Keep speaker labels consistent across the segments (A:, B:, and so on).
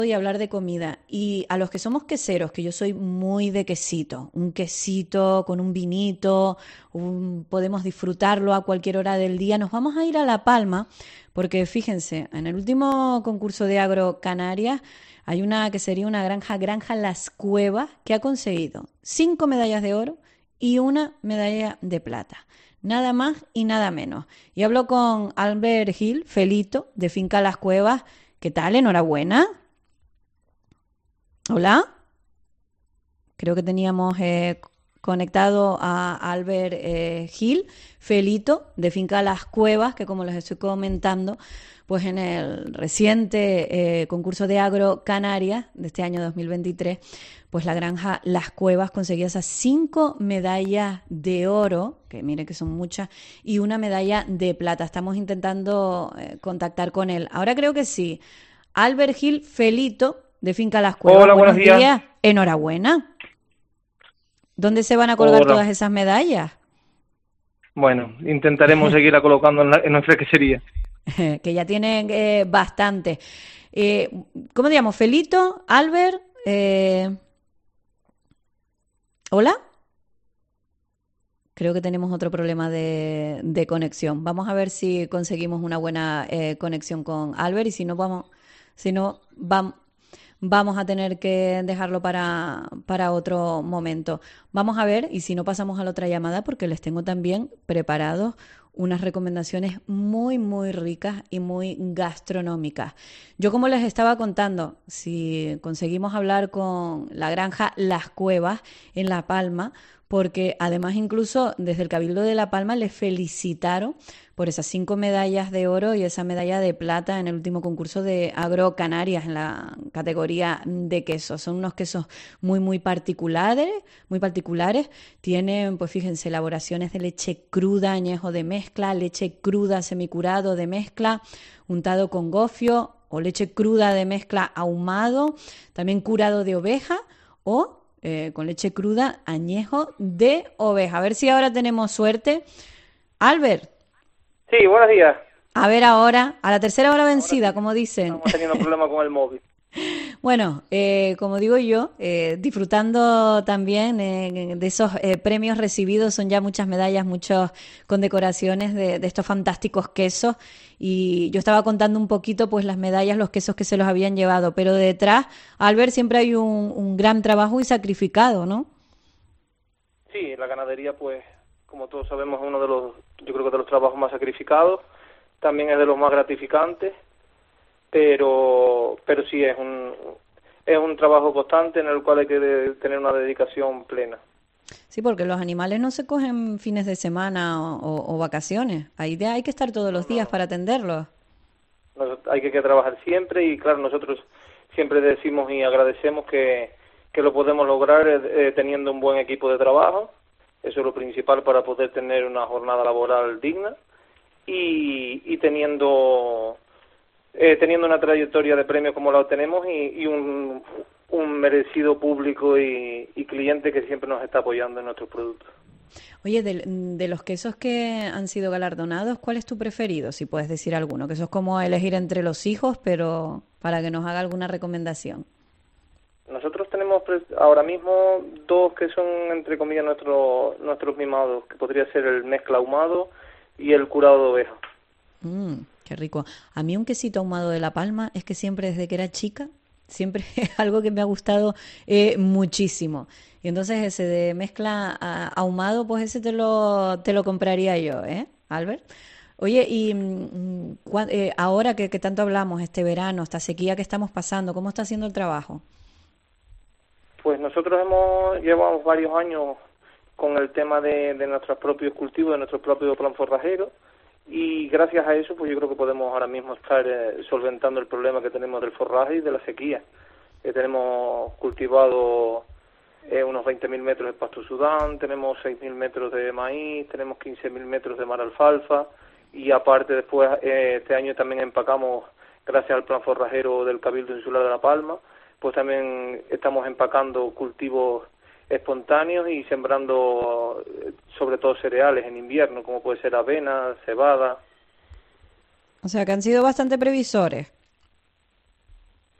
A: y hablar de comida. Y a los que somos queseros, que yo soy muy de quesito, un quesito con un vinito, podemos disfrutarlo a cualquier hora del día. Nos vamos a ir a La Palma, porque fíjense, en el último concurso de Agro Canarias hay una que sería una granja Las Cuevas, que ha conseguido 5 medallas de oro y una medalla de plata. Nada más y nada menos. Y hablo con Albert Gil, Felito, de Finca Las Cuevas. ¿Qué tal? Enhorabuena. Hola, creo que teníamos conectado a Albert Gil, Felito, de Finca Las Cuevas, que como les estoy comentando, pues en el reciente concurso de Agro Canarias de este año 2023, pues la granja Las Cuevas conseguía esas 5 medallas de oro, que mire que son muchas, y una medalla de plata. Estamos intentando contactar con él. Ahora creo que sí. Albert Gil, Felito, de Finca Las Cuevas.
B: Hola, buenos
A: Buenos
B: días.
A: días, enhorabuena. ¿Dónde se van a colgar
B: Hola.
A: todas esas medallas?
B: Bueno, intentaremos seguir colocando en nuestra quesería.
A: Que ya tienen bastante. Eh, ¿Cómo te llamo? Felito, Albert. ¿Hola? Creo que tenemos otro problema de conexión. Vamos a ver si conseguimos una buena conexión con Albert y si no, vamos a tener que dejarlo para otro momento. Vamos a ver y si no pasamos a la otra llamada porque les tengo también preparados unas recomendaciones muy, muy ricas y muy gastronómicas. Yo como les estaba contando, si conseguimos hablar con la granja Las Cuevas en La Palma, porque además incluso desde el Cabildo de La Palma les felicitaron por esas 5 medallas de oro y esa medalla de plata en el último concurso de Agro Canarias en la categoría de quesos. Son unos quesos muy, muy particulares, muy particulares. Tienen, pues fíjense, elaboraciones de leche cruda, añejo de mezcla, leche cruda semicurado de mezcla, untado con gofio o leche cruda de mezcla ahumado, también curado de oveja o con leche cruda, añejo de oveja. A ver si ahora tenemos suerte. Albert,
B: Sí, buenos días.
A: a ver ahora, a la tercera hora
B: Ahora
A: vencida,
B: sí,
A: como dicen.
B: estamos teniendo problemas con el móvil.
A: Bueno, como digo yo, disfrutando también de esos premios recibidos, son ya muchas medallas, muchas condecoraciones de estos fantásticos quesos. Y yo estaba contando un poquito, pues las medallas, los quesos que se los habían llevado, pero detrás, Albert, siempre hay un gran trabajo y sacrificado, ¿no?
B: Sí, la ganadería, pues, como todos sabemos, es uno de los, yo creo que de los trabajos más sacrificados. También es de los más gratificantes, pero sí es un trabajo constante en el cual hay que tener una dedicación plena.
A: Sí, porque los animales no se cogen fines de semana o vacaciones. Ahí hay que estar todos
B: No,
A: los días
B: no.
A: para atenderlos.
B: Hay que trabajar siempre y, claro, nosotros siempre decimos y agradecemos que lo podemos lograr teniendo un buen equipo de trabajo. Eso es lo principal para poder tener una jornada laboral digna y teniendo una trayectoria de premios como la tenemos y un merecido público y cliente que siempre nos está apoyando en nuestros productos.
A: Oye, de los quesos que han sido galardonados, ¿cuál es tu preferido? Si puedes decir alguno, que eso es como elegir entre los hijos, pero para que nos haga alguna recomendación.
B: Nosotros tenemos ahora mismo dos que son, entre comillas, nuestros mimados, que podría ser el mezcla ahumado y el curado de oveja.
A: Qué rico. A mí un quesito ahumado de La Palma es que siempre desde que era chica, siempre es algo que me ha gustado muchísimo. Y entonces ese de mezcla ahumado, pues ese te lo compraría yo, ¿eh, Albert? Oye, y ahora que tanto hablamos, este verano, esta sequía que estamos pasando, ¿cómo está haciendo el trabajo?
B: Pues nosotros llevamos varios años con el tema de nuestros propios cultivos, de nuestro propio plan forrajero, y gracias a eso pues yo creo que podemos ahora mismo estar solventando el problema que tenemos del forraje y de la sequía. Tenemos cultivado unos 20.000 metros de pasto sudán, tenemos 6.000 metros de maíz, tenemos 15.000 metros de mar alfalfa y aparte después este año también empacamos, gracias al plan forrajero del Cabildo Insular de La Palma, pues también estamos empacando cultivos espontáneos y sembrando sobre todo cereales en invierno, como puede ser avena, cebada.
A: O sea, que han sido bastante previsores.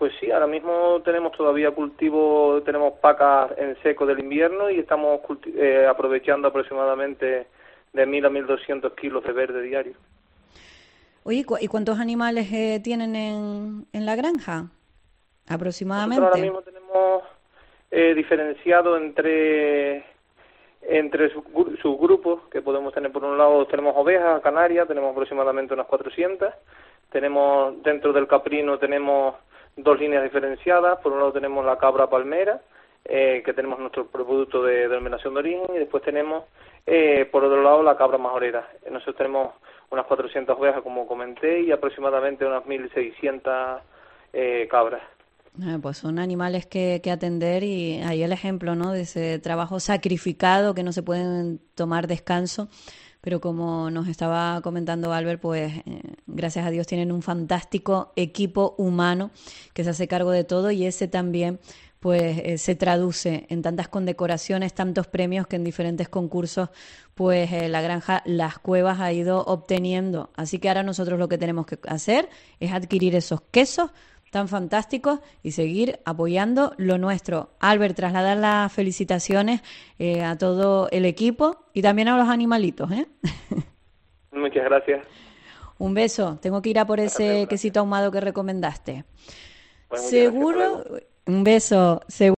B: Pues sí, ahora mismo tenemos todavía cultivo, tenemos pacas en seco del invierno y estamos aprovechando aproximadamente de 1.000 a 1.200 kilos de verde diario.
A: Oye, ¿y cuántos animales tienen en la granja?
B: Nosotros ahora
A: Aproximadamente.
B: mismo tenemos diferenciado entre subgrupos, que podemos tener. Por un lado tenemos ovejas canarias, tenemos aproximadamente unas 400. Tenemos dentro del caprino tenemos dos líneas diferenciadas. Por un lado tenemos la cabra palmera, que tenemos nuestro producto de denominación de origen, y después tenemos por otro lado la cabra majorera. Nosotros tenemos unas 400 ovejas, como comenté, y aproximadamente unas 1.600 cabras.
A: Pues son animales que atender y ahí el ejemplo, ¿no? De ese trabajo sacrificado que no se pueden tomar descanso, pero como nos estaba comentando Albert, pues gracias a Dios tienen un fantástico equipo humano que se hace cargo de todo y ese también pues se traduce en tantas condecoraciones, tantos premios que en diferentes concursos pues la granja Las Cuevas ha ido obteniendo. Así que ahora nosotros lo que tenemos que hacer es adquirir esos quesos tan fantásticos y seguir apoyando lo nuestro. Albert, trasladar las felicitaciones a todo el equipo y también a los animalitos, ¿eh?
B: Muchas gracias.
A: Un beso. Tengo que ir a por ese quesito ahumado que recomendaste.
B: Bueno, muchas gracias.
A: Seguro, un beso. Seguro